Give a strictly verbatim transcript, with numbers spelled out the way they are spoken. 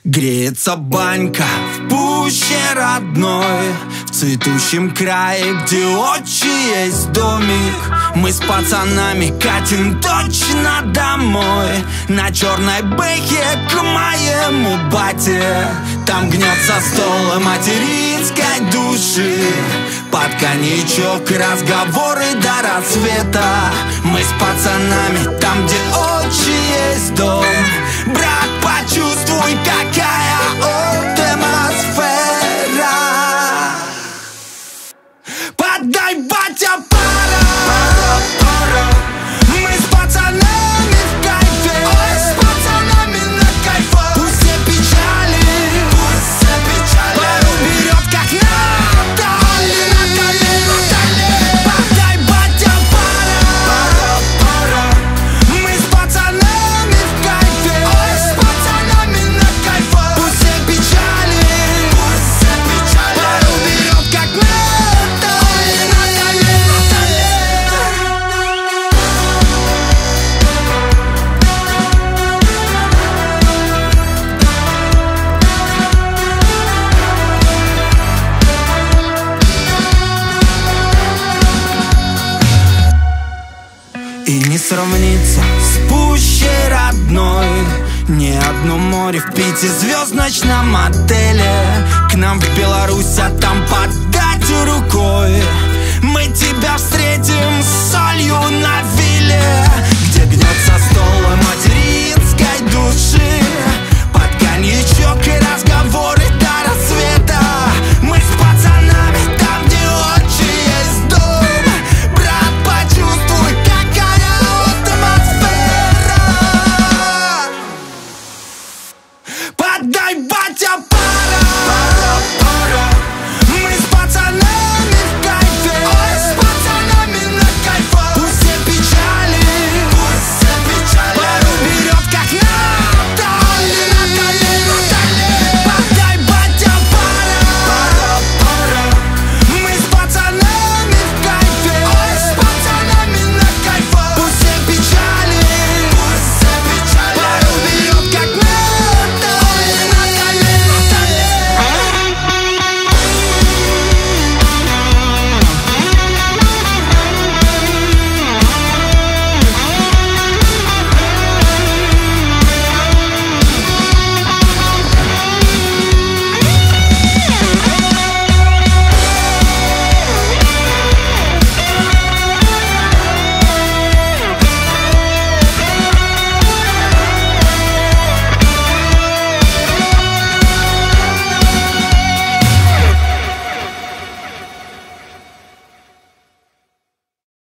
Греется банька в пуще родной, в цветущем крае, где отчий есть домик. Мы с пацанами катим точно домой, на черной бэхе к моему бате. Там гнется стол материнской души, под коньячок разговоры до рассвета. Мы с пацанами там, где отчий есть дом. Брат, почувствуй, какая атмосфера. Подай, батя, пара, пара, пара. Мы с пацанами в кайфе, ой, с пацанами на кайфе. Пусть все печали, пусть все печали пору берет, как Натали, Натали, Натали. Подай, батя, пара, пара, пара. Мы с пацанами в кайфе, ой, с пацанами на кайфе. Пусть все печали, пусть все печали пору берет, как Натали, Натали, Натали. И не сравнится с пущей родной ни одно море в пятизвездочном отеле. К нам в Беларусь, а там подать рукой. Мы тебя встретим с солью на вилле, где гнется стол матери.